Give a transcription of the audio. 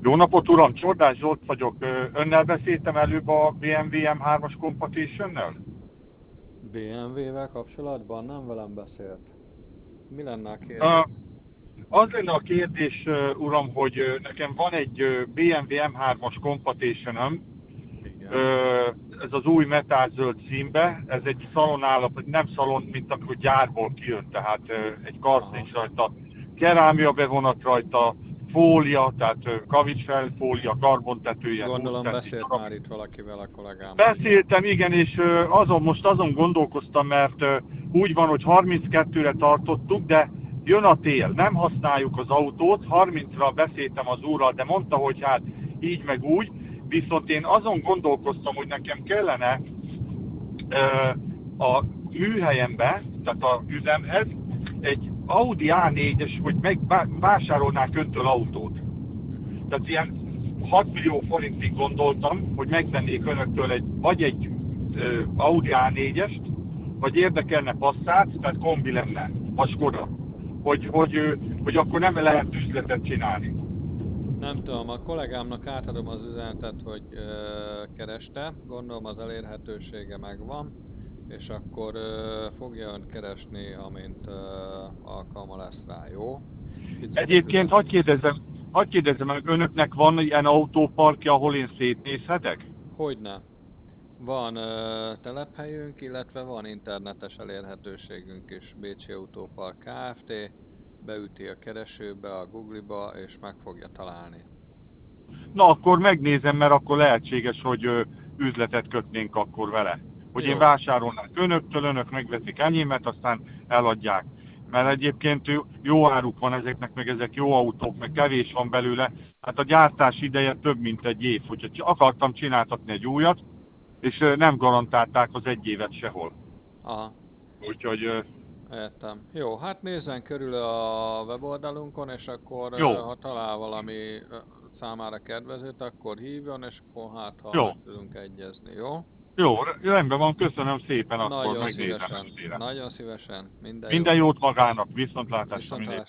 Jó napot, uram! Csordás Zsolt vagyok. Önnel beszéltem előbb a BMW M3-as Competition-nel? BMW-vel kapcsolatban nem velem beszélt. Mi lenne a Uh, kérdés? Az lenne a kérdés, uram, hogy nekem van egy BMW M3-as Competition-öm, Igen. ez az új metállzöld színbe, ez egy szalonállapot, nem szalon, mint amikor gyárból kijön, tehát egy karc Aha. nincs rajta, kerámia bevonat rajta, fólia, tehát kavicsfelfólia, karbontetője, Gondolom 20 cm beszélt darab. már itt valakivel a kollégám. Beszéltem, igen, és most azon gondolkoztam, mert úgy van, hogy 32-re tartottuk, de jön a tél, nem használjuk az autót, 30-ra beszéltem az úrral, de mondta, hogy hát így meg úgy, viszont én azon gondolkoztam, hogy nekem kellene a műhelyembe, tehát a üzemhez egy Audi A4-es, hogy vásárolnák öntől autót. Uh-huh. Tehát ilyen 6 millió forintig gondoltam, hogy megvennék önöktől vagy egy Audi A4-est, vagy érdekelne Passat, tehát kombi lenne, vagy Skoda. Hogy akkor nem lehet üzletet csinálni. Nem tudom, a kollégámnak átadom az üzenetet, hogy kereste, gondolom az elérhetősége megvan, és akkor fogja ön keresni, amint alkalma lesz rá, jó? Egyébként hadd kérdezzem meg, önöknek van ilyen autóparkja, ahol én szétnézhetek? Hogyne. Van telephelyünk, illetve van internetes elérhetőségünk is, Bécsi Autópark Kft. Beüti a keresőbe, a Google-ba, és meg fogja találni. Na, akkor megnézem, mert akkor lehetséges, hogy üzletet kötnénk akkor vele. Hogy én Jó. vásárolnák önöktől, önök megveszik enyémet, aztán eladják. Mert egyébként jó áruk van ezeknek, meg ezek jó autók, meg kevés van belőle. Hát a gyártás ideje több mint egy év. Hogyha akartam csináltatni egy újat, és nem garantálták az egy évet sehol. Aha. Úgyhogy Értem. Jó, hát nézzen körül a weboldalunkon, és akkor jó, ha talál valami számára kedvezőt, akkor hívjon, és akkor hát ha jó, meg tudunk egyezni, jó? jó, rendben van, köszönöm szépen, akkor Nagyon megnézem szívesen, őszére. nagyon szívesen. Minden Minden jót. jót magának, viszontlátásra, Viszontlátásra. mindig.